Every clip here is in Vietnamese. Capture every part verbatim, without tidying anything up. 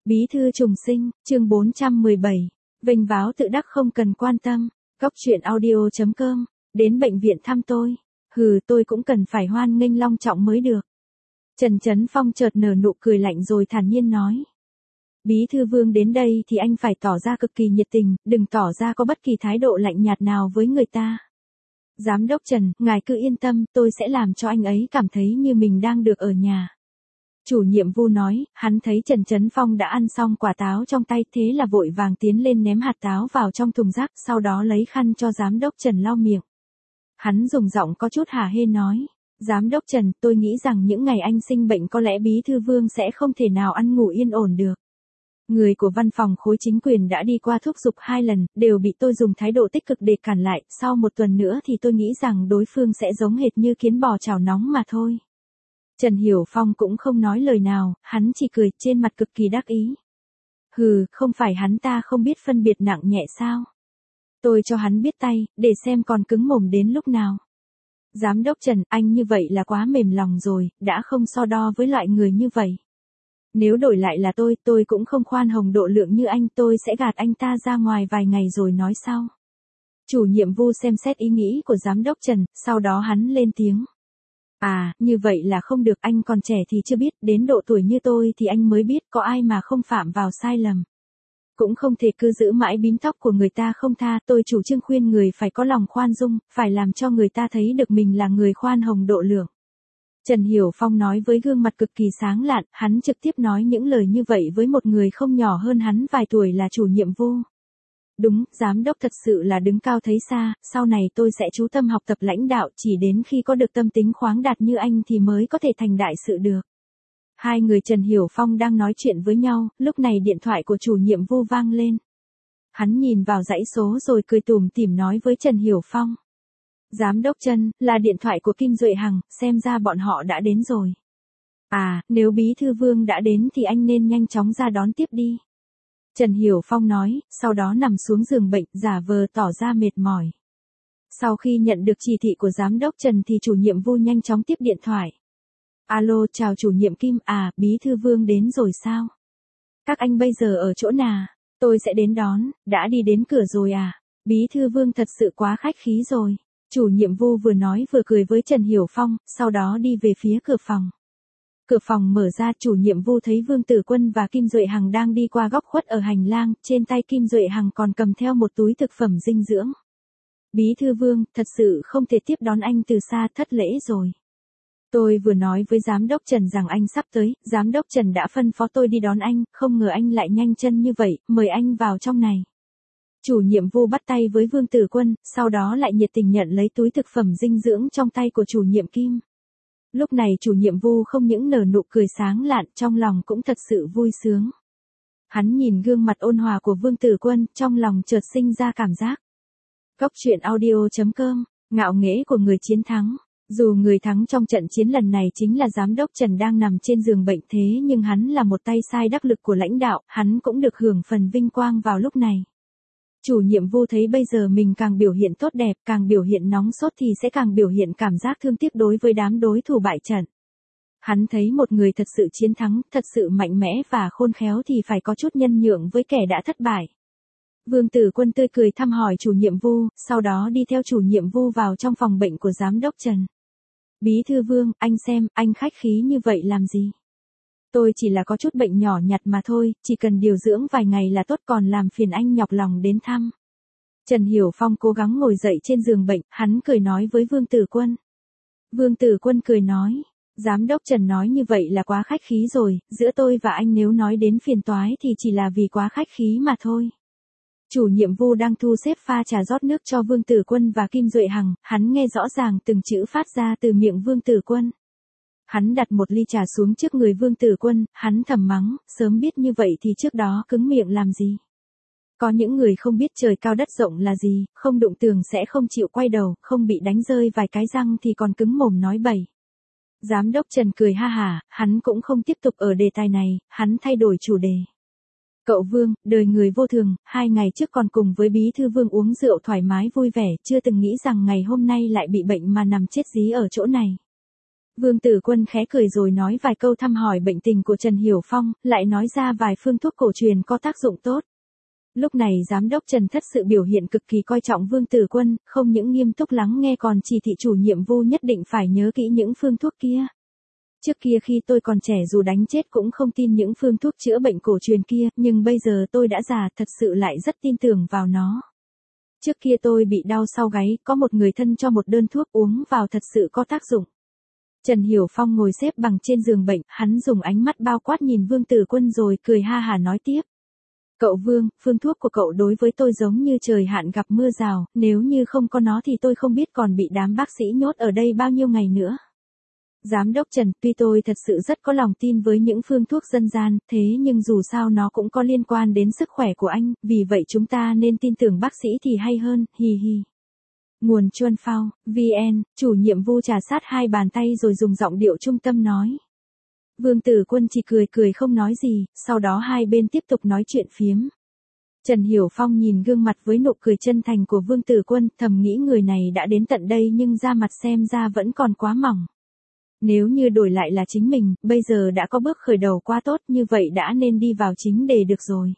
Bí thư trùng sinh, chương bốn trăm mười bảy. Vênh váo tự đắc không cần quan tâm. Góc truyện audio chấm com. Đến bệnh viện thăm tôi. Hừ, tôi cũng cần phải hoan nghênh long trọng mới được. Trần Chấn Phong chợt nở nụ cười lạnh rồi thản nhiên nói. Bí thư Vương đến đây thì anh phải tỏ ra cực kỳ nhiệt tình, đừng tỏ ra có bất kỳ thái độ lạnh nhạt nào với người ta. Giám đốc Trần, ngài cứ yên tâm, tôi sẽ làm cho anh ấy cảm thấy như mình đang được ở nhà. Chủ nhiệm Vu nói, hắn thấy Trần Chấn Phong đã ăn xong quả táo trong tay, thế là vội vàng tiến lên ném hạt táo vào trong thùng rác, sau đó lấy khăn cho giám đốc Trần lau miệng. Hắn dùng giọng có chút hả hê nói, giám đốc Trần, tôi nghĩ rằng những ngày anh sinh bệnh có lẽ Bí thư Vương sẽ không thể nào ăn ngủ yên ổn được. Người của văn phòng khối chính quyền đã đi qua thúc giục hai lần, đều bị tôi dùng thái độ tích cực để cản lại, sau một tuần nữa thì tôi nghĩ rằng đối phương sẽ giống hệt như kiến bò chảo nóng mà thôi. Trần Hiểu Phong cũng không nói lời nào, hắn chỉ cười, trên mặt cực kỳ đắc ý. Hừ, không phải hắn ta không biết phân biệt nặng nhẹ sao? Tôi cho hắn biết tay, để xem còn cứng mồm đến lúc nào. Giám đốc Trần, anh như vậy là quá mềm lòng rồi, đã không so đo với loại người như vậy. Nếu đổi lại là tôi, tôi cũng không khoan hồng độ lượng như anh, tôi sẽ gạt anh ta ra ngoài vài ngày rồi nói sau. Chủ nhiệm Vu xem xét ý nghĩ của giám đốc Trần, sau đó hắn lên tiếng. À, như vậy là không được, anh còn trẻ thì chưa biết, đến độ tuổi như tôi thì anh mới biết có ai mà không phạm vào sai lầm. Cũng không thể cứ giữ mãi bím tóc của người ta không tha, tôi chủ trương khuyên người phải có lòng khoan dung, phải làm cho người ta thấy được mình là người khoan hồng độ lượng. Trần Hiểu Phong nói với gương mặt cực kỳ sáng lạn, hắn trực tiếp nói những lời như vậy với một người không nhỏ hơn hắn vài tuổi là chủ nhiệm Vu. Đúng, giám đốc thật sự là đứng cao thấy xa, sau này tôi sẽ chú tâm học tập lãnh đạo, chỉ đến khi có được tâm tính khoáng đạt như anh thì mới có thể thành đại sự được. Hai người Trần Hiểu Phong đang nói chuyện với nhau, lúc này điện thoại của chủ nhiệm Vu vang lên. Hắn nhìn vào dãy số rồi cười tủm tỉm nói với Trần Hiểu Phong. Giám đốc Trần, là điện thoại của Kim Duệ Hằng, xem ra bọn họ đã đến rồi. À, nếu Bí thư Vương đã đến thì anh nên nhanh chóng ra đón tiếp đi. Trần Hiểu Phong nói, sau đó nằm xuống giường bệnh, giả vờ tỏ ra mệt mỏi. Sau khi nhận được chỉ thị của giám đốc Trần thì chủ nhiệm Vu nhanh chóng tiếp điện thoại. Alo, chào chủ nhiệm Kim, à, Bí thư Vương đến rồi sao? Các anh bây giờ ở chỗ nào? Tôi sẽ đến đón, đã đi đến cửa rồi à? Bí thư Vương thật sự quá khách khí rồi. Chủ nhiệm Vu vừa nói vừa cười với Trần Hiểu Phong, sau đó đi về phía cửa phòng. Cửa phòng mở ra, chủ nhiệm Vu thấy Vương Tử Quân và Kim Duệ Hằng đang đi qua góc khuất ở hành lang, trên tay Kim Duệ Hằng còn cầm theo một túi thực phẩm dinh dưỡng. Bí thư Vương, thật sự không thể tiếp đón anh từ xa, thất lễ rồi. Tôi vừa nói với giám đốc Trần rằng anh sắp tới, giám đốc Trần đã phân phó tôi đi đón anh, không ngờ anh lại nhanh chân như vậy, mời anh vào trong này. Chủ nhiệm Vu bắt tay với Vương Tử Quân, sau đó lại nhiệt tình nhận lấy túi thực phẩm dinh dưỡng trong tay của chủ nhiệm Kim. Lúc này chủ nhiệm Vu không những nở nụ cười sáng lạn, trong lòng cũng thật sự vui sướng. Hắn nhìn gương mặt ôn hòa của Vương Tử Quân, trong lòng chợt sinh ra cảm giác. Góc truyện audio chấm com, ngạo nghễ của người chiến thắng. Dù người thắng trong trận chiến lần này chính là giám đốc Trần đang nằm trên giường bệnh, thế nhưng hắn là một tay sai đắc lực của lãnh đạo, hắn cũng được hưởng phần vinh quang vào lúc này. Chủ nhiệm Vu thấy bây giờ mình càng biểu hiện tốt đẹp, càng biểu hiện nóng sốt thì sẽ càng biểu hiện cảm giác thương tiếc đối với đám đối thủ bại trận. Hắn thấy một người thật sự chiến thắng, thật sự mạnh mẽ và khôn khéo thì phải có chút nhân nhượng với kẻ đã thất bại. Vương Tử Quân tươi cười thăm hỏi chủ nhiệm Vu, sau đó đi theo chủ nhiệm Vu vào trong phòng bệnh của giám đốc Trần. Bí thư Vương, anh xem, anh khách khí như vậy làm gì? Tôi chỉ là có chút bệnh nhỏ nhặt mà thôi, chỉ cần điều dưỡng vài ngày là tốt, còn làm phiền anh nhọc lòng đến thăm. Trần Hiểu Phong cố gắng ngồi dậy trên giường bệnh, hắn cười nói với Vương Tử Quân. Vương Tử Quân cười nói, giám đốc Trần nói như vậy là quá khách khí rồi, giữa tôi và anh nếu nói đến phiền toái thì chỉ là vì quá khách khí mà thôi. Chủ nhiệm Vu đang thu xếp pha trà rót nước cho Vương Tử Quân và Kim Duệ Hằng, hắn nghe rõ ràng từng chữ phát ra từ miệng Vương Tử Quân. Hắn đặt một ly trà xuống trước người Vương Tử Quân, hắn thầm mắng, sớm biết như vậy thì trước đó cứng miệng làm gì. Có những người không biết trời cao đất rộng là gì, không đụng tường sẽ không chịu quay đầu, không bị đánh rơi vài cái răng thì còn cứng mồm nói bậy. Giám đốc Trần cười ha hả, hắn cũng không tiếp tục ở đề tài này, hắn thay đổi chủ đề. Cậu Vương, đời người vô thường, hai ngày trước còn cùng với Bí thư Vương uống rượu thoải mái vui vẻ, chưa từng nghĩ rằng ngày hôm nay lại bị bệnh mà nằm chết dí ở chỗ này. Vương Tử Quân khẽ cười rồi nói vài câu thăm hỏi bệnh tình của Trần Hiểu Phong, lại nói ra vài phương thuốc cổ truyền có tác dụng tốt. Lúc này giám đốc Trần Thất Sự biểu hiện cực kỳ coi trọng Vương Tử Quân, không những nghiêm túc lắng nghe còn chỉ thị chủ nhiệm Vu nhất định phải nhớ kỹ những phương thuốc kia. Trước kia khi tôi còn trẻ dù đánh chết cũng không tin những phương thuốc chữa bệnh cổ truyền kia, nhưng bây giờ tôi đã già thật sự lại rất tin tưởng vào nó. Trước kia tôi bị đau sau gáy, có một người thân cho một đơn thuốc uống vào thật sự có tác dụng. Trần Hiểu Phong ngồi xếp bằng trên giường bệnh, hắn dùng ánh mắt bao quát nhìn Vương Tử Quân rồi cười ha hà nói tiếp. Cậu Vương, phương thuốc của cậu đối với tôi giống như trời hạn gặp mưa rào, nếu như không có nó thì tôi không biết còn bị đám bác sĩ nhốt ở đây bao nhiêu ngày nữa. Giám đốc Trần, tuy tôi thật sự rất có lòng tin với những phương thuốc dân gian, thế nhưng dù sao nó cũng có liên quan đến sức khỏe của anh, vì vậy chúng ta nên tin tưởng bác sĩ thì hay hơn, hi hi. Nguồn Chuan Phao, vê en, chủ nhiệm Vu trà sát hai bàn tay rồi dùng giọng điệu trung tâm nói. Vương Tử Quân chỉ cười cười không nói gì, sau đó hai bên tiếp tục nói chuyện phiếm. Trần Hiểu Phong nhìn gương mặt với nụ cười chân thành của Vương Tử Quân, thầm nghĩ người này đã đến tận đây nhưng da mặt xem ra vẫn còn quá mỏng. Nếu như đổi lại là chính mình, bây giờ đã có bước khởi đầu quá tốt như vậy đã nên đi vào chính đề được rồi.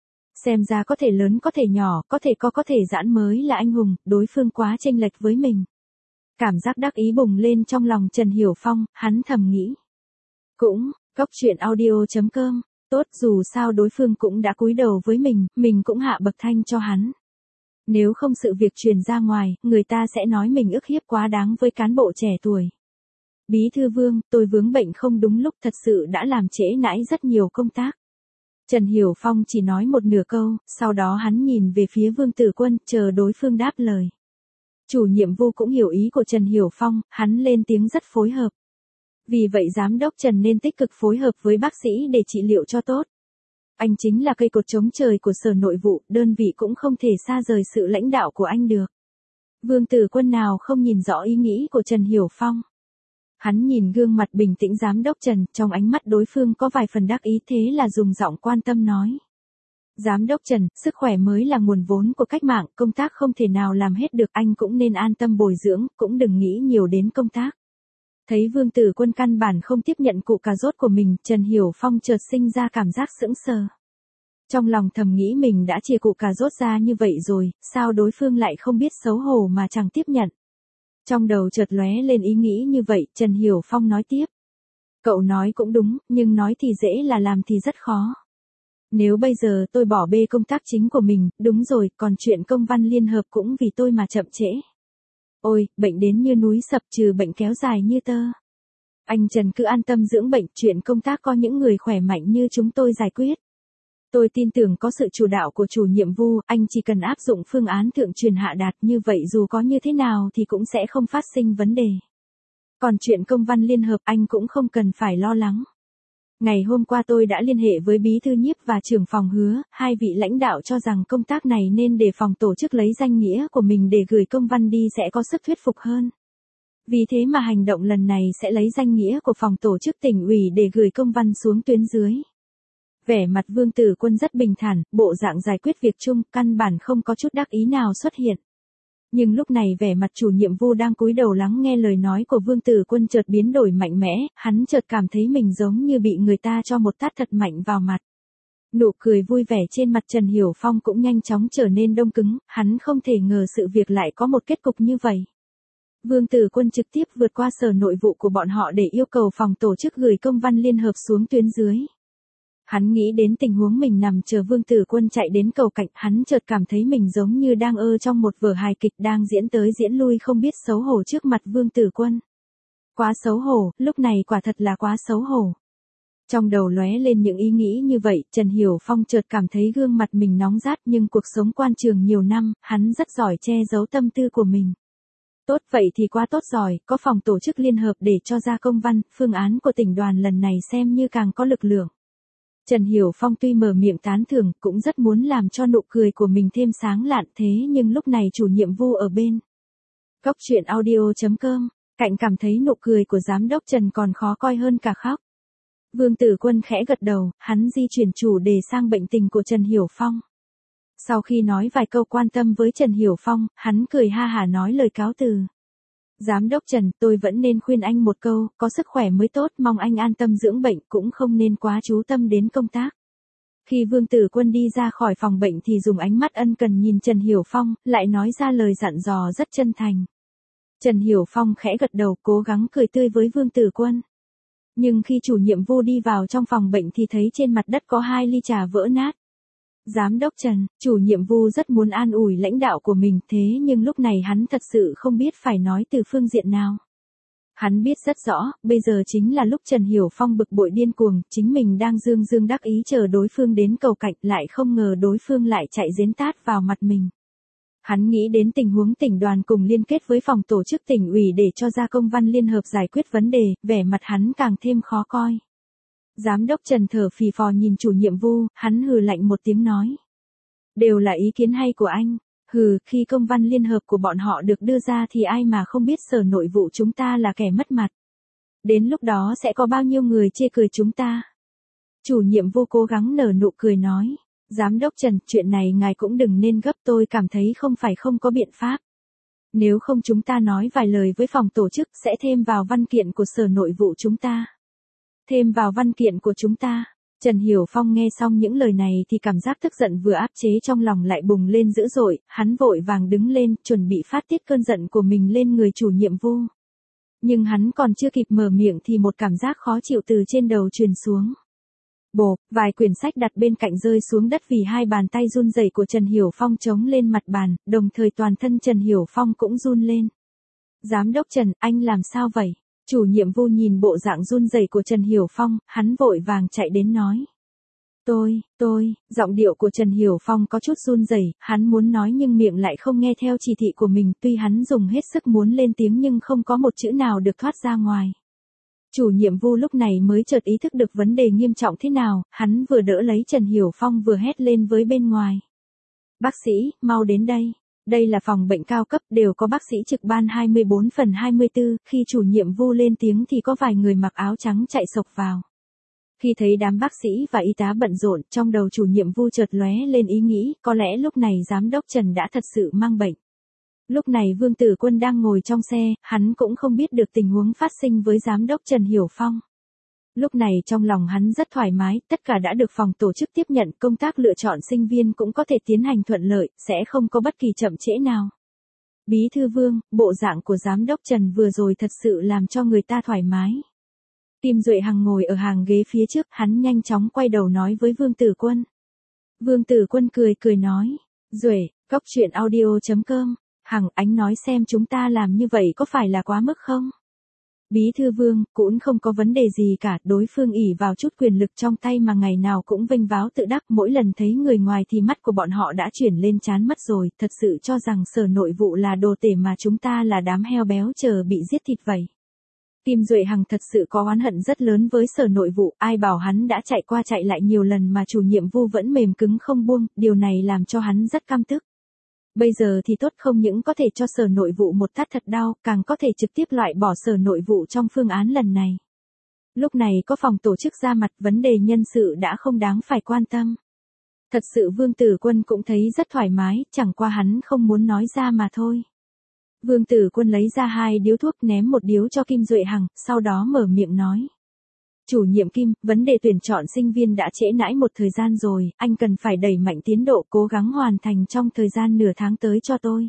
Xem ra có thể lớn có thể nhỏ, có thể co có thể giãn mới là anh hùng, đối phương quá chênh lệch với mình. Cảm giác đắc ý bùng lên trong lòng Trần Hiểu Phong, hắn thầm nghĩ. Cũng, cốc truyện audio chấm com, tốt dù sao đối phương cũng đã cúi đầu với mình, mình cũng hạ bậc thanh cho hắn. Nếu không sự việc truyền ra ngoài, người ta sẽ nói mình ức hiếp quá đáng với cán bộ trẻ tuổi. Bí thư Vương, tôi vướng bệnh không đúng lúc thật sự đã làm trễ nải rất nhiều công tác. Trần Hiểu Phong chỉ nói một nửa câu, sau đó hắn nhìn về phía Vương Tử Quân, chờ đối phương đáp lời. Chủ nhiệm Vu cũng hiểu ý của Trần Hiểu Phong, hắn lên tiếng rất phối hợp. Vì vậy giám đốc Trần nên tích cực phối hợp với bác sĩ để trị liệu cho tốt. Anh chính là cây cột chống trời của Sở Nội vụ, đơn vị cũng không thể xa rời sự lãnh đạo của anh được. Vương Tử Quân nào không nhìn rõ ý nghĩ của Trần Hiểu Phong. Hắn nhìn gương mặt bình tĩnh giám đốc Trần, trong ánh mắt đối phương có vài phần đắc ý thế là dùng giọng quan tâm nói. Giám đốc Trần, sức khỏe mới là nguồn vốn của cách mạng, công tác không thể nào làm hết được, anh cũng nên an tâm bồi dưỡng, cũng đừng nghĩ nhiều đến công tác. Thấy Vương Tử Quân căn bản không tiếp nhận củ cà rốt của mình, Trần Hiểu Phong chợt sinh ra cảm giác sững sờ. Trong lòng thầm nghĩ mình đã chia củ cà rốt ra như vậy rồi, sao đối phương lại không biết xấu hổ mà chẳng tiếp nhận. Trong đầu chợt lóe lên ý nghĩ như vậy, Trần Hiểu Phong nói tiếp. Cậu nói cũng đúng, nhưng nói thì dễ là làm thì rất khó. Nếu bây giờ tôi bỏ bê công tác chính của mình, đúng rồi, còn chuyện công văn liên hợp cũng vì tôi mà chậm trễ. Ôi, bệnh đến như núi sập trừ bệnh kéo dài như tơ. Anh Trần cứ an tâm dưỡng bệnh, chuyện công tác có những người khỏe mạnh như chúng tôi giải quyết. Tôi tin tưởng có sự chủ đạo của chủ nhiệm Vu, anh chỉ cần áp dụng phương án thượng truyền hạ đạt như vậy dù có như thế nào thì cũng sẽ không phát sinh vấn đề. Còn chuyện công văn liên hợp anh cũng không cần phải lo lắng. Ngày hôm qua tôi đã liên hệ với bí thư Nhiếp và trưởng phòng Hứa, hai vị lãnh đạo cho rằng công tác này nên để phòng tổ chức lấy danh nghĩa của mình để gửi công văn đi sẽ có sức thuyết phục hơn. Vì thế mà hành động lần này sẽ lấy danh nghĩa của phòng tổ chức tỉnh ủy để gửi công văn xuống tuyến dưới. Vẻ mặt Vương Tử Quân rất bình thản, bộ dạng giải quyết việc chung, căn bản không có chút đắc ý nào xuất hiện. Nhưng lúc này vẻ mặt chủ nhiệm Vu đang cúi đầu lắng nghe lời nói của Vương Tử Quân chợt biến đổi mạnh mẽ, hắn chợt cảm thấy mình giống như bị người ta cho một tát thật mạnh vào mặt. Nụ cười vui vẻ trên mặt Trần Hiểu Phong cũng nhanh chóng trở nên đông cứng, hắn không thể ngờ sự việc lại có một kết cục như vậy. Vương Tử Quân trực tiếp vượt qua Sở Nội vụ của bọn họ để yêu cầu phòng tổ chức gửi công văn liên hợp xuống tuyến dưới. Hắn nghĩ đến tình huống mình nằm chờ Vương Tử Quân chạy đến cầu cạnh, hắn chợt cảm thấy mình giống như đang ơ trong một vở hài kịch đang diễn tới diễn lui không biết xấu hổ trước mặt Vương Tử Quân. Quá xấu hổ, lúc này quả thật là quá xấu hổ. Trong đầu lóe lên những ý nghĩ như vậy, Trần Hiểu Phong chợt cảm thấy gương mặt mình nóng rát nhưng cuộc sống quan trường nhiều năm, hắn rất giỏi che giấu tâm tư của mình. Tốt vậy thì quá tốt rồi, có phòng tổ chức liên hợp để cho ra công văn, phương án của tỉnh đoàn lần này xem như càng có lực lượng. Trần Hiểu Phong tuy mở miệng tán thưởng, cũng rất muốn làm cho nụ cười của mình thêm sáng lạn thế nhưng lúc này chủ nhiệm Vu ở bên. Cốc truyện audio chấm com, Cạnh cảm thấy nụ cười của giám đốc Trần còn khó coi hơn cả khóc. Vương Tử Quân khẽ gật đầu, hắn di chuyển chủ đề sang bệnh tình của Trần Hiểu Phong. Sau khi nói vài câu quan tâm với Trần Hiểu Phong, hắn cười ha hả nói lời cáo từ. Giám đốc Trần, tôi vẫn nên khuyên anh một câu, có sức khỏe mới tốt, mong anh an tâm dưỡng bệnh, cũng không nên quá chú tâm đến công tác. Khi Vương Tử Quân đi ra khỏi phòng bệnh thì dùng ánh mắt ân cần nhìn Trần Hiểu Phong, lại nói ra lời dặn dò rất chân thành. Trần Hiểu Phong khẽ gật đầu, cố gắng cười tươi với Vương Tử Quân. Nhưng khi chủ nhiệm Vu đi vào trong phòng bệnh thì thấy trên mặt đất có hai ly trà vỡ nát. Giám đốc Trần, chủ nhiệm Vu rất muốn an ủi lãnh đạo của mình, thế nhưng lúc này hắn thật sự không biết phải nói từ phương diện nào. Hắn biết rất rõ, bây giờ chính là lúc Trần Hiểu Phong bực bội điên cuồng, chính mình đang dương dương đắc ý chờ đối phương đến cầu cạnh, lại không ngờ đối phương lại chạy giến tát vào mặt mình. Hắn nghĩ đến tình huống tỉnh đoàn cùng liên kết với phòng tổ chức tỉnh ủy để cho ra công văn liên hợp giải quyết vấn đề, vẻ mặt hắn càng thêm khó coi. Giám đốc Trần thở phì phò nhìn chủ nhiệm Vu, hắn hừ lạnh một tiếng nói. Đều là ý kiến hay của anh. Hừ, khi công văn liên hợp của bọn họ được đưa ra thì ai mà không biết sở nội vụ chúng ta là kẻ mất mặt. Đến lúc đó sẽ có bao nhiêu người chê cười chúng ta. Chủ nhiệm Vu cố gắng nở nụ cười nói. Giám đốc Trần, chuyện này ngài cũng đừng nên gấp, tôi cảm thấy không phải không có biện pháp. Nếu không chúng ta nói vài lời với phòng tổ chức sẽ thêm vào văn kiện của sở nội vụ chúng ta. Thêm vào văn kiện của chúng ta. Trần Hiểu Phong nghe xong những lời này thì cảm giác tức giận vừa áp chế trong lòng lại bùng lên dữ dội, hắn vội vàng đứng lên, chuẩn bị phát tiết cơn giận của mình lên người chủ nhiệm Vu. Nhưng hắn còn chưa kịp mở miệng thì một cảm giác khó chịu từ trên đầu truyền xuống. Bộp, vài quyển sách đặt bên cạnh rơi xuống đất vì hai bàn tay run rẩy của Trần Hiểu Phong chống lên mặt bàn, đồng thời toàn thân Trần Hiểu Phong cũng run lên. Giám đốc Trần, anh làm sao vậy? Chủ nhiệm Vu nhìn bộ dạng run rẩy của Trần Hiểu Phong, hắn vội vàng chạy đến nói. Tôi, tôi, giọng điệu của Trần Hiểu Phong có chút run rẩy, hắn muốn nói nhưng miệng lại không nghe theo chỉ thị của mình, tuy hắn dùng hết sức muốn lên tiếng nhưng không có một chữ nào được thoát ra ngoài. Chủ nhiệm Vu lúc này mới chợt ý thức được vấn đề nghiêm trọng thế nào, hắn vừa đỡ lấy Trần Hiểu Phong vừa hét lên với bên ngoài. Bác sĩ, mau đến đây. Đây là phòng bệnh cao cấp, đều có bác sĩ trực ban hai mươi bốn phần hai mươi tư, khi chủ nhiệm Vu lên tiếng thì có vài người mặc áo trắng chạy xộc vào. Khi thấy đám bác sĩ và y tá bận rộn, trong đầu chủ nhiệm Vu chợt lóe lên ý nghĩ, có lẽ lúc này giám đốc Trần đã thật sự mang bệnh. Lúc này Vương Tử Quân đang ngồi trong xe, hắn cũng không biết được tình huống phát sinh với giám đốc Trần Hiểu Phong. Lúc này trong lòng hắn rất thoải mái, tất cả đã được phòng tổ chức tiếp nhận, công tác lựa chọn sinh viên cũng có thể tiến hành thuận lợi, sẽ không có bất kỳ chậm trễ nào. Bí thư Vương, bộ dạng của giám đốc Trần vừa rồi thật sự làm cho người ta thoải mái. Kim Duệ Hằng ngồi ở hàng ghế phía trước, hắn nhanh chóng quay đầu nói với Vương Tử Quân. Vương Tử Quân cười cười nói, Duệ, góc chuyện audio chấm com, Hằng, anh nói xem chúng ta làm như vậy có phải là quá mức không? Bí thư Vương, cũng không có vấn đề gì cả, đối phương ỷ vào chút quyền lực trong tay mà ngày nào cũng vênh váo tự đắc, mỗi lần thấy người ngoài thì mắt của bọn họ đã chuyển lên trán mất rồi, thật sự cho rằng sở nội vụ là đồ tể mà chúng ta là đám heo béo chờ bị giết thịt vậy. Kim Duệ Hằng thật sự có oán hận rất lớn với sở nội vụ, ai bảo hắn đã chạy qua chạy lại nhiều lần mà chủ nhiệm Vu vẫn mềm cứng không buông, điều này làm cho hắn rất căm tức. Bây giờ thì tốt, không những có thể cho sở nội vụ một tát thật đau, càng có thể trực tiếp loại bỏ sở nội vụ trong phương án lần này. Lúc này có phòng tổ chức ra mặt, vấn đề nhân sự đã không đáng phải quan tâm. Thật sự Vương Tử Quân cũng thấy rất thoải mái, chẳng qua hắn không muốn nói ra mà thôi. Vương Tử Quân lấy ra hai điếu thuốc ném một điếu cho Kim Duệ Hằng, sau đó mở miệng nói. Chủ nhiệm Kim, vấn đề tuyển chọn sinh viên đã trễ nãi một thời gian rồi, anh cần phải đẩy mạnh tiến độ, cố gắng hoàn thành trong thời gian nửa tháng tới cho tôi.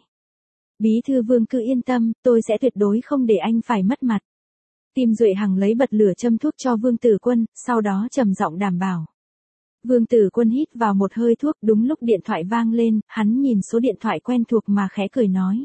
Bí thư Vương cứ yên tâm, tôi sẽ tuyệt đối không để anh phải mất mặt. Kim Duệ Hằng lấy bật lửa châm thuốc cho Vương Tử Quân, sau đó trầm giọng đảm bảo. Vương Tử Quân hít vào một hơi thuốc, đúng lúc điện thoại vang lên, hắn nhìn số điện thoại quen thuộc mà khẽ cười nói.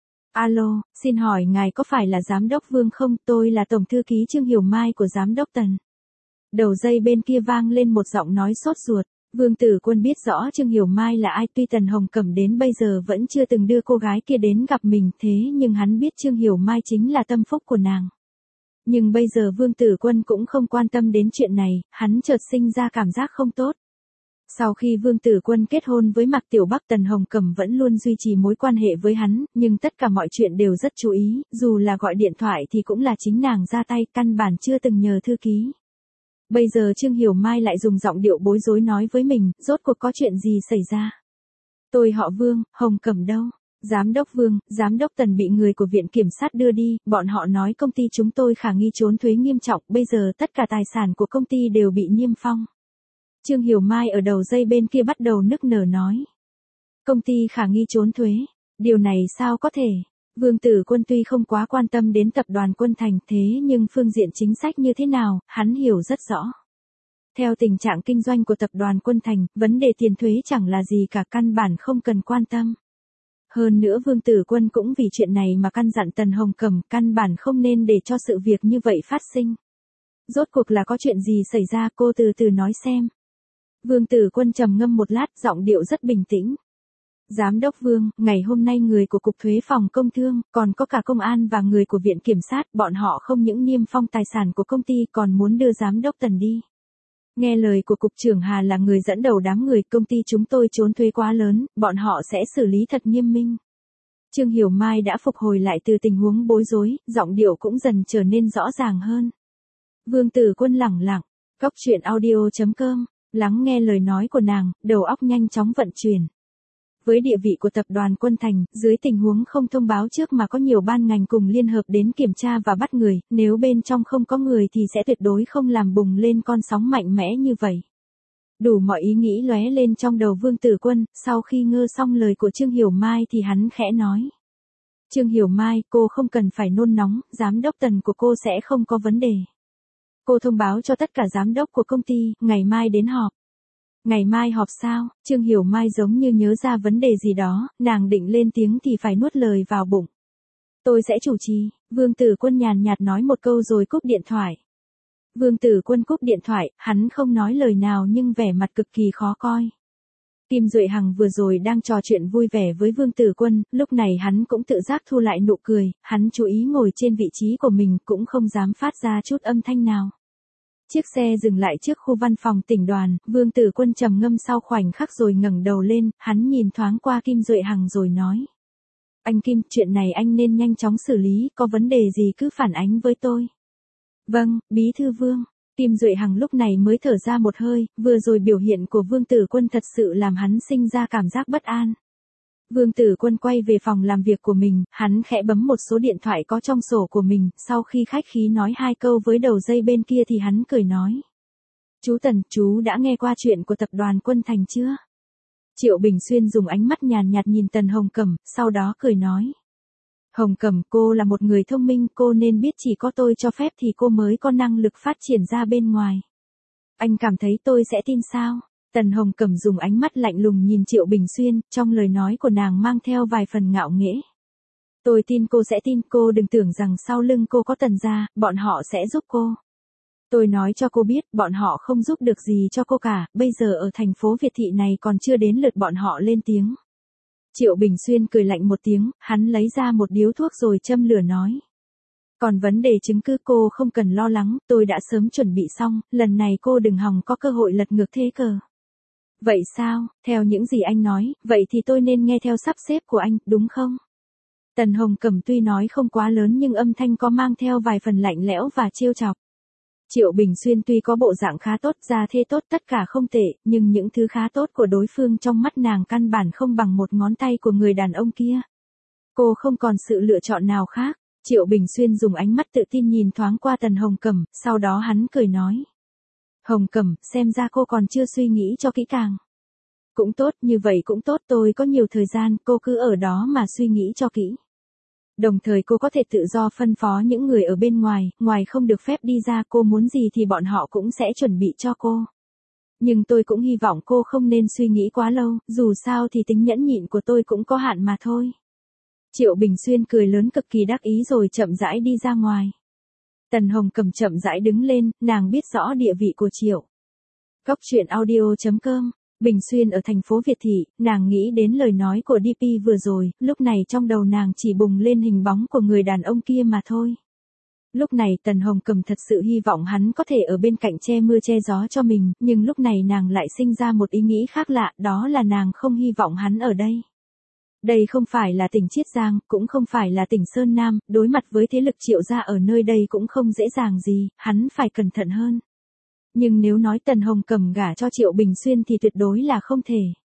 Alo, xin hỏi ngài có phải là giám đốc Vương không? Tôi là tổng thư ký Trương Hiểu Mai của giám đốc Tần. Đầu dây bên kia vang lên một giọng nói sốt ruột. Vương Tử Quân biết rõ Trương Hiểu Mai là ai, tuy Tần Hồng Cẩm đến bây giờ vẫn chưa từng đưa cô gái kia đến gặp mình, thế nhưng hắn biết Trương Hiểu Mai chính là tâm phúc của nàng. Nhưng bây giờ Vương Tử Quân cũng không quan tâm đến chuyện này, hắn chợt sinh ra cảm giác không tốt. Sau khi Vương Tử Quân kết hôn với Mạc Tiểu Bắc, Tần Hồng Cẩm vẫn luôn duy trì mối quan hệ với hắn, nhưng tất cả mọi chuyện đều rất chú ý, dù là gọi điện thoại thì cũng là chính nàng ra tay, căn bản chưa từng nhờ thư ký. Bây giờ Trương Hiểu Mai lại dùng giọng điệu bối rối nói với mình, rốt cuộc có chuyện gì xảy ra? Tôi họ Vương, Hồng Cẩm đâu? Giám đốc Vương, giám đốc Tần bị người của viện kiểm sát đưa đi, bọn họ nói công ty chúng tôi khả nghi trốn thuế nghiêm trọng, bây giờ tất cả tài sản của công ty đều bị niêm phong. Trương Hiểu Mai ở đầu dây bên kia bắt đầu nức nở nói. Công ty khả nghi trốn thuế, điều này sao có thể? Vương Tử Quân tuy không quá quan tâm đến tập đoàn Quân Thành thế nhưng phương diện chính sách như thế nào, hắn hiểu rất rõ. Theo tình trạng kinh doanh của tập đoàn Quân Thành, vấn đề tiền thuế chẳng là gì cả, căn bản không cần quan tâm. Hơn nữa Vương Tử Quân cũng vì chuyện này mà căn dặn Tần Hồng Cẩm căn bản không nên để cho sự việc như vậy phát sinh. Rốt cuộc là có chuyện gì xảy ra, cô từ từ nói xem. Vương Tử Quân trầm ngâm một lát, giọng điệu rất bình tĩnh. Giám đốc Vương, ngày hôm nay người của Cục Thuế Phòng Công Thương, còn có cả công an và người của Viện Kiểm sát, bọn họ không những niêm phong tài sản của công ty còn muốn đưa giám đốc Tần đi. Nghe lời của Cục trưởng Hà là người dẫn đầu đám người, công ty chúng tôi trốn thuế quá lớn, bọn họ sẽ xử lý thật nghiêm minh. Trương Hiểu Mai đã phục hồi lại từ tình huống bối rối, giọng điệu cũng dần trở nên rõ ràng hơn. Vương Tử Quân lẳng lặng, Cóc Truyện Audio chấm com, lắng nghe lời nói của nàng, đầu óc nhanh chóng vận chuyển. Với địa vị của tập đoàn Quân Thành, dưới tình huống không thông báo trước mà có nhiều ban ngành cùng liên hợp đến kiểm tra và bắt người, nếu bên trong không có người thì sẽ tuyệt đối không làm bùng lên con sóng mạnh mẽ như vậy. Đủ mọi ý nghĩ lóe lên trong đầu Vương Tử Quân, sau khi ngơ xong lời của Trương Hiểu Mai thì hắn khẽ nói. Trương Hiểu Mai, cô không cần phải nôn nóng, giám đốc Tần của cô sẽ không có vấn đề. Cô thông báo cho tất cả giám đốc của công ty, ngày mai đến họp. Ngày mai họp sao? Trương Hiểu Mai giống như nhớ ra vấn đề gì đó, nàng định lên tiếng thì phải nuốt lời vào bụng. Tôi sẽ chủ trì, Vương Tử Quân nhàn nhạt nói một câu rồi cúp điện thoại. Vương Tử Quân cúp điện thoại, hắn không nói lời nào nhưng vẻ mặt cực kỳ khó coi. Kim Duệ Hằng vừa rồi đang trò chuyện vui vẻ với Vương Tử Quân, lúc này hắn cũng tự giác thu lại nụ cười, hắn chú ý ngồi trên vị trí của mình cũng không dám phát ra chút âm thanh nào. Chiếc xe dừng lại trước khu văn phòng tỉnh đoàn, Vương Tử Quân trầm ngâm sau khoảnh khắc rồi ngẩng đầu lên, hắn nhìn thoáng qua Kim Duệ Hằng rồi nói. Anh Kim, chuyện này anh nên nhanh chóng xử lý, có vấn đề gì cứ phản ánh với tôi. Vâng, Bí thư Vương. Kim Duệ Hằng lúc này mới thở ra một hơi, vừa rồi biểu hiện của Vương Tử Quân thật sự làm hắn sinh ra cảm giác bất an. Vương Tử Quân quay về phòng làm việc của mình, hắn khẽ bấm một số điện thoại có trong sổ của mình, sau khi khách khí nói hai câu với đầu dây bên kia thì hắn cười nói. Chú Tần, chú đã nghe qua chuyện của tập đoàn Quân Thành chưa? Triệu Bình Xuyên dùng ánh mắt nhàn nhạt nhìn Tần Hồng Cẩm, sau đó cười nói. Hồng Cẩm, cô là một người thông minh, cô nên biết chỉ có tôi cho phép thì cô mới có năng lực phát triển ra bên ngoài. Anh cảm thấy tôi sẽ tin sao? Tần Hồng Cẩm dùng ánh mắt lạnh lùng nhìn Triệu Bình Xuyên, trong lời nói của nàng mang theo vài phần ngạo nghễ. Tôi tin cô sẽ tin, cô đừng tưởng rằng sau lưng cô có Tần gia, bọn họ sẽ giúp cô. Tôi nói cho cô biết, bọn họ không giúp được gì cho cô cả, bây giờ ở thành phố Việt Thị này còn chưa đến lượt bọn họ lên tiếng. Triệu Bình Xuyên cười lạnh một tiếng, hắn lấy ra một điếu thuốc rồi châm lửa nói. Còn vấn đề chứng cứ cô không cần lo lắng, tôi đã sớm chuẩn bị xong, lần này cô đừng hòng có cơ hội lật ngược thế cờ. Vậy sao, theo những gì anh nói, vậy thì tôi nên nghe theo sắp xếp của anh, đúng không? Tần Hồng Cẩm tuy nói không quá lớn nhưng âm thanh có mang theo vài phần lạnh lẽo và trêu chọc. Triệu Bình Xuyên tuy có bộ dạng khá tốt, gia thế tốt, tất cả không tệ, nhưng những thứ khá tốt của đối phương trong mắt nàng căn bản không bằng một ngón tay của người đàn ông kia. Cô không còn sự lựa chọn nào khác. Triệu Bình Xuyên dùng ánh mắt tự tin nhìn thoáng qua Tần Hồng Cẩm, sau đó hắn cười nói. Hồng Cẩm, xem ra cô còn chưa suy nghĩ cho kỹ càng. Cũng tốt, như vậy cũng tốt, tôi có nhiều thời gian, cô cứ ở đó mà suy nghĩ cho kỹ. Đồng thời cô có thể tự do phân phó những người ở bên ngoài, ngoài không được phép đi ra, cô muốn gì thì bọn họ cũng sẽ chuẩn bị cho cô. Nhưng tôi cũng hy vọng cô không nên suy nghĩ quá lâu, dù sao thì tính nhẫn nhịn của tôi cũng có hạn mà thôi. Triệu Bình Xuyên cười lớn cực kỳ đắc ý rồi chậm rãi đi ra ngoài. Tần Hồng Cẩm chậm rãi đứng lên, nàng biết rõ địa vị của Triệu. Cóc Truyện Audio chấm com, Bình Xuyên ở thành phố Việt Thị, nàng nghĩ đến lời nói của đê pê vừa rồi, lúc này trong đầu nàng chỉ bùng lên hình bóng của người đàn ông kia mà thôi. Lúc này Tần Hồng Cẩm thật sự hy vọng hắn có thể ở bên cạnh che mưa che gió cho mình, nhưng lúc này nàng lại sinh ra một ý nghĩ khác lạ, đó là nàng không hy vọng hắn ở đây. Đây không phải là tỉnh Chiết Giang, cũng không phải là tỉnh Sơn Nam, đối mặt với thế lực Triệu gia ở nơi đây cũng không dễ dàng gì, hắn phải cẩn thận hơn. Nhưng nếu nói Tần Hồng Cẩm gả cho Triệu Bình Xuyên thì tuyệt đối là không thể.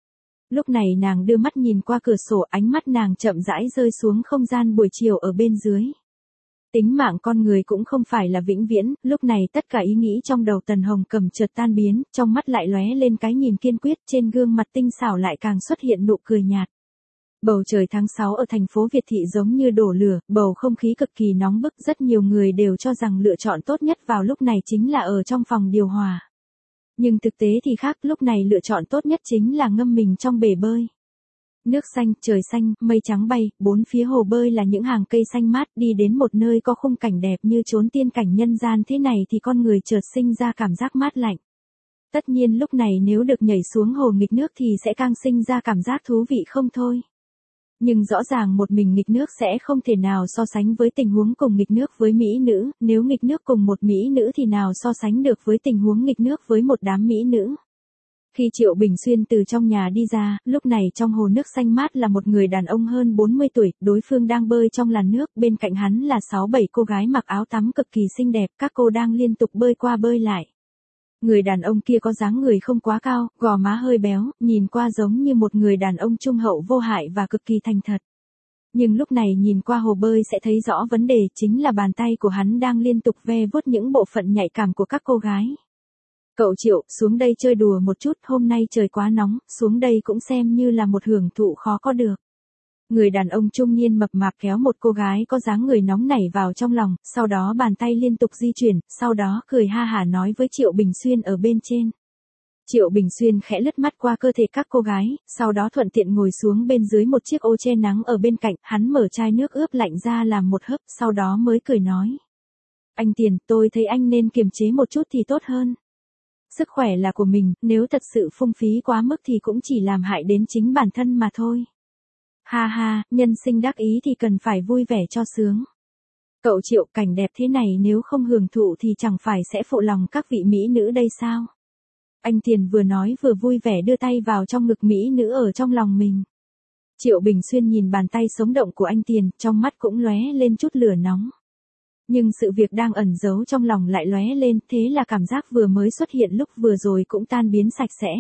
Lúc này nàng đưa mắt nhìn qua cửa sổ, ánh mắt nàng chậm rãi rơi xuống không gian buổi chiều ở bên dưới. Tính mạng con người cũng không phải là vĩnh viễn, lúc này tất cả ý nghĩ trong đầu Tần Hồng Cầm chợt tan biến, trong mắt lại lóe lên cái nhìn kiên quyết, trên gương mặt tinh xảo lại càng xuất hiện nụ cười nhạt. Bầu trời tháng sáu ở thành phố Việt Thị giống như đổ lửa, bầu không khí cực kỳ nóng bức, rất nhiều người đều cho rằng lựa chọn tốt nhất vào lúc này chính là ở trong phòng điều hòa. Nhưng thực tế thì khác, lúc này lựa chọn tốt nhất chính là ngâm mình trong bể bơi. Nước xanh, trời xanh, mây trắng bay, bốn phía hồ bơi là những hàng cây xanh mát, đi đến một nơi có khung cảnh đẹp như chốn tiên cảnh nhân gian thế này thì con người chợt sinh ra cảm giác mát lạnh. Tất nhiên lúc này nếu được nhảy xuống hồ nghịch nước thì sẽ càng sinh ra cảm giác thú vị không thôi. Nhưng rõ ràng một mình nghịch nước sẽ không thể nào so sánh với tình huống cùng nghịch nước với mỹ nữ, nếu nghịch nước cùng một mỹ nữ thì nào so sánh được với tình huống nghịch nước với một đám mỹ nữ. Khi Triệu Bình Xuyên từ trong nhà đi ra, lúc này trong hồ nước xanh mát là một người đàn ông hơn bốn mươi tuổi, đối phương đang bơi trong làn nước, bên cạnh hắn là sáu bảy cô gái mặc áo tắm cực kỳ xinh đẹp, các cô đang liên tục bơi qua bơi lại. Người đàn ông kia có dáng người không quá cao, gò má hơi béo, nhìn qua giống như một người đàn ông trung hậu vô hại và cực kỳ thành thật. Nhưng lúc này nhìn qua hồ bơi sẽ thấy rõ vấn đề, chính là bàn tay của hắn đang liên tục ve vuốt những bộ phận nhạy cảm của các cô gái. Cậu Triệu, xuống đây chơi đùa một chút, hôm nay trời quá nóng, xuống đây cũng xem như là một hưởng thụ khó có được. Người đàn ông trung niên mập mạp kéo một cô gái có dáng người nóng nảy vào trong lòng, sau đó bàn tay liên tục di chuyển, sau đó cười ha hả nói với Triệu Bình Xuyên ở bên trên. Triệu Bình Xuyên khẽ lướt mắt qua cơ thể các cô gái, sau đó thuận tiện ngồi xuống bên dưới một chiếc ô che nắng ở bên cạnh, hắn mở chai nước ướp lạnh ra làm một hớp, sau đó mới cười nói. Anh Tiền, tôi thấy anh nên kiềm chế một chút thì tốt hơn. Sức khỏe là của mình, nếu thật sự phung phí quá mức thì cũng chỉ làm hại đến chính bản thân mà thôi. Ha ha, nhân sinh đắc ý thì cần phải vui vẻ cho sướng. Cậu Triệu, cảnh đẹp thế này nếu không hưởng thụ thì chẳng phải sẽ phụ lòng các vị mỹ nữ đây sao? Anh Tiền vừa nói vừa vui vẻ đưa tay vào trong ngực mỹ nữ ở trong lòng mình. Triệu Bình Xuyên nhìn bàn tay sống động của anh Tiền, trong mắt cũng lóe lên chút lửa nóng. Nhưng sự việc đang ẩn giấu trong lòng lại lóe lên, thế là cảm giác vừa mới xuất hiện lúc vừa rồi cũng tan biến sạch sẽ.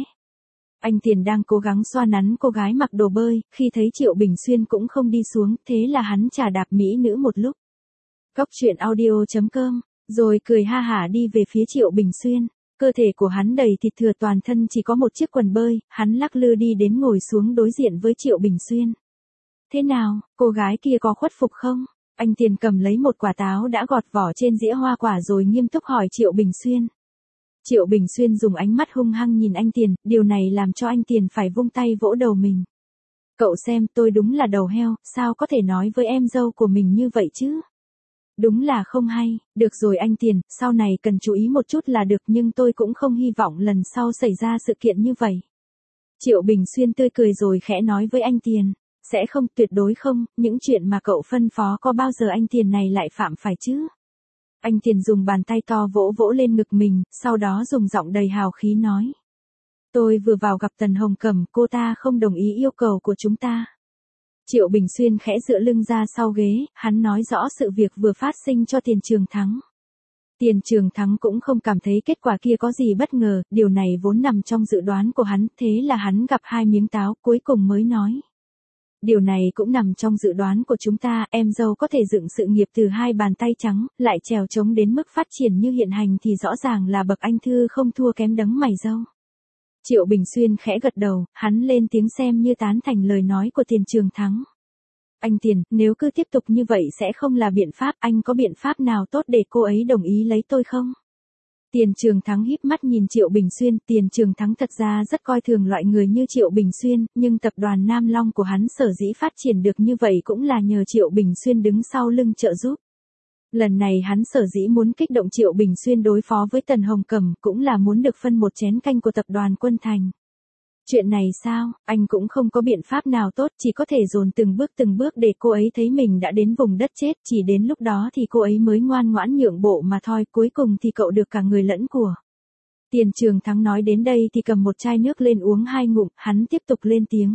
Anh Tiền đang cố gắng xoa nắn cô gái mặc đồ bơi, khi thấy Triệu Bình Xuyên cũng không đi xuống, thế là hắn chà đạp mỹ nữ một lúc. Cóc truyện audio chấm com, rồi cười ha hả đi về phía Triệu Bình Xuyên. Cơ thể của hắn đầy thịt thừa, toàn thân chỉ có một chiếc quần bơi, hắn lắc lư đi đến ngồi xuống đối diện với Triệu Bình Xuyên. Thế nào, cô gái kia có khuất phục không? Anh Tiền cầm lấy một quả táo đã gọt vỏ trên dĩa hoa quả rồi nghiêm túc hỏi Triệu Bình Xuyên. Triệu Bình Xuyên dùng ánh mắt hung hăng nhìn anh Tiền, điều này làm cho anh Tiền phải vung tay vỗ đầu mình. Cậu xem, tôi đúng là đầu heo, sao có thể nói với em dâu của mình như vậy chứ? Đúng là không hay, được rồi anh Tiền, sau này cần chú ý một chút là được, nhưng tôi cũng không hy vọng lần sau xảy ra sự kiện như vậy. Triệu Bình Xuyên tươi cười rồi khẽ nói với anh Tiền. Sẽ không, tuyệt đối không, những chuyện mà cậu phân phó có bao giờ anh Tiền này lại phạm phải chứ? Anh Tiền dùng bàn tay to vỗ vỗ lên ngực mình, sau đó dùng giọng đầy hào khí nói. Tôi vừa vào gặp Tần Hồng Cầm, cô ta không đồng ý yêu cầu của chúng ta. Triệu Bình Xuyên khẽ dựa lưng ra sau ghế, hắn nói rõ sự việc vừa phát sinh cho Tiền Trường Thắng. Tiền Trường Thắng cũng không cảm thấy kết quả kia có gì bất ngờ, điều này vốn nằm trong dự đoán của hắn, thế là hắn gặp hai miếng táo, cuối cùng mới nói. Điều này cũng nằm trong dự đoán của chúng ta, em dâu có thể dựng sự nghiệp từ hai bàn tay trắng, lại trèo trống đến mức phát triển như hiện hành thì rõ ràng là bậc anh thư không thua kém đấng mày râu. Triệu Bình Xuyên khẽ gật đầu, hắn lên tiếng xem như tán thành lời nói của Tiền Trường Thắng. Anh Tiền, nếu cứ tiếp tục như vậy sẽ không là biện pháp, anh có biện pháp nào tốt để cô ấy đồng ý lấy tôi không? Tiền Trường Thắng híp mắt nhìn Triệu Bình Xuyên, Tiền Trường Thắng thật ra rất coi thường loại người như Triệu Bình Xuyên, nhưng tập đoàn Nam Long của hắn sở dĩ phát triển được như vậy cũng là nhờ Triệu Bình Xuyên đứng sau lưng trợ giúp. Lần này hắn sở dĩ muốn kích động Triệu Bình Xuyên đối phó với Tần Hồng Cầm cũng là muốn được phân một chén canh của tập đoàn Quân Thành. Chuyện này sao, anh cũng không có biện pháp nào tốt, chỉ có thể dồn từng bước từng bước để cô ấy thấy mình đã đến vùng đất chết, chỉ đến lúc đó thì cô ấy mới ngoan ngoãn nhượng bộ mà thôi, cuối cùng thì cậu được cả người lẫn của. Tiền Trường Thắng nói đến đây thì cầm một chai nước lên uống hai ngụm, hắn tiếp tục lên tiếng.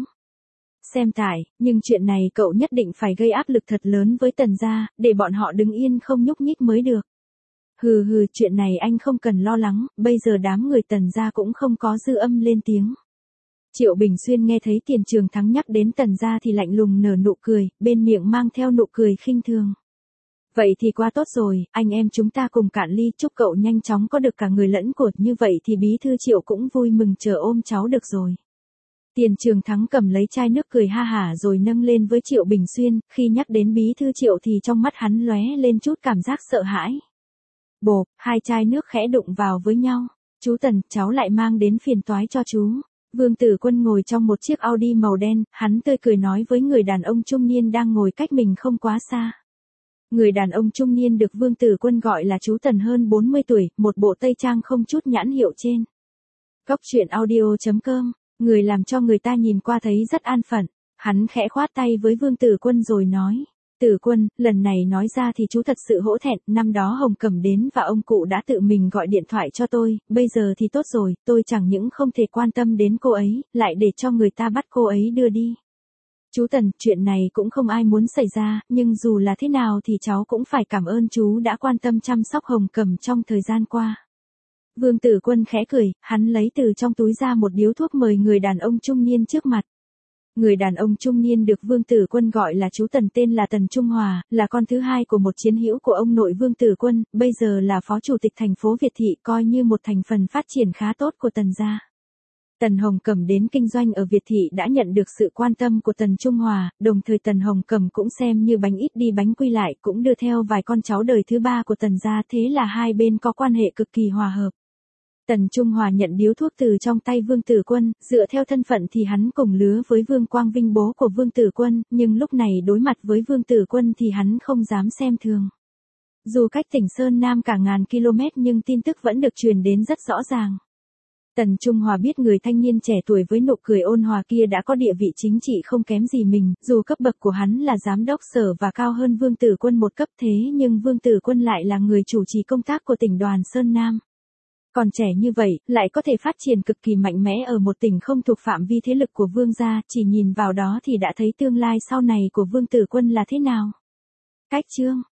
Xem tải, nhưng chuyện này cậu nhất định phải gây áp lực thật lớn với Tần gia, để bọn họ đứng yên không nhúc nhích mới được. Hừ hừ, chuyện này anh không cần lo lắng, bây giờ đám người Tần gia cũng không có dư âm lên tiếng. Triệu Bình Xuyên nghe thấy Tiền Trường Thắng nhắc đến Tần gia thì lạnh lùng nở nụ cười, bên miệng mang theo nụ cười khinh thường. Vậy thì quá tốt rồi, anh em chúng ta cùng cạn ly, chúc cậu nhanh chóng có được cả người lẫn của, như vậy thì bí thư Triệu cũng vui mừng chờ ôm cháu được rồi. Tiền Trường Thắng cầm lấy chai nước cười ha hả rồi nâng lên với Triệu Bình Xuyên, khi nhắc đến bí thư Triệu thì trong mắt hắn lóe lên chút cảm giác sợ hãi. Bộp, hai chai nước khẽ đụng vào với nhau. Chú Tần, cháu lại mang đến phiền toái cho chú. Vương Tử Quân ngồi trong một chiếc Audi màu đen, hắn tươi cười nói với người đàn ông trung niên đang ngồi cách mình không quá xa. Người đàn ông trung niên được Vương Tử Quân gọi là chú Tần hơn bốn mươi tuổi, một bộ tây trang không chút nhãn hiệu trên. Cốc truyện audio chấm com, người làm cho người ta nhìn qua thấy rất an phận. Hắn khẽ khoát tay với Vương Tử Quân rồi nói. Tử Quân, lần này nói ra thì chú thật sự hổ thẹn, năm đó Hồng Cẩm đến và ông cụ đã tự mình gọi điện thoại cho tôi, bây giờ thì tốt rồi, tôi chẳng những không thể quan tâm đến cô ấy, lại để cho người ta bắt cô ấy đưa đi. Chú Tần, chuyện này cũng không ai muốn xảy ra, nhưng dù là thế nào thì cháu cũng phải cảm ơn chú đã quan tâm chăm sóc Hồng Cẩm trong thời gian qua. Vương Tử Quân khẽ cười, hắn lấy từ trong túi ra một điếu thuốc mời người đàn ông trung niên trước mặt. Người đàn ông trung niên được Vương Tử Quân gọi là chú Tần tên là Tần Trung Hòa, là con thứ hai của một chiến hữu của ông nội Vương Tử Quân, bây giờ là phó chủ tịch thành phố Việt Thị, coi như một thành phần phát triển khá tốt của Tần gia. Tần Hồng Cẩm đến kinh doanh ở Việt Thị đã nhận được sự quan tâm của Tần Trung Hòa, đồng thời Tần Hồng Cẩm cũng xem như bánh ít đi bánh quy lại, cũng đưa theo vài con cháu đời thứ ba của Tần gia, thế là hai bên có quan hệ cực kỳ hòa hợp. Tần Trung Hòa nhận điếu thuốc từ trong tay Vương Tử Quân, dựa theo thân phận thì hắn cùng lứa với Vương Quang Vinh bố của Vương Tử Quân, nhưng lúc này đối mặt với Vương Tử Quân thì hắn không dám xem thường. Dù cách tỉnh Sơn Nam cả ngàn km nhưng tin tức vẫn được truyền đến rất rõ ràng. Tần Trung Hòa biết người thanh niên trẻ tuổi với nụ cười ôn hòa kia đã có địa vị chính trị không kém gì mình, dù cấp bậc của hắn là giám đốc sở và cao hơn Vương Tử Quân một cấp thế nhưng Vương Tử Quân lại là người chủ trì công tác của tỉnh đoàn Sơn Nam. Còn trẻ như vậy, lại có thể phát triển cực kỳ mạnh mẽ ở một tỉnh không thuộc phạm vi thế lực của Vương gia, chỉ nhìn vào đó thì đã thấy tương lai sau này của Vương Tử Quân là thế nào. Cách chương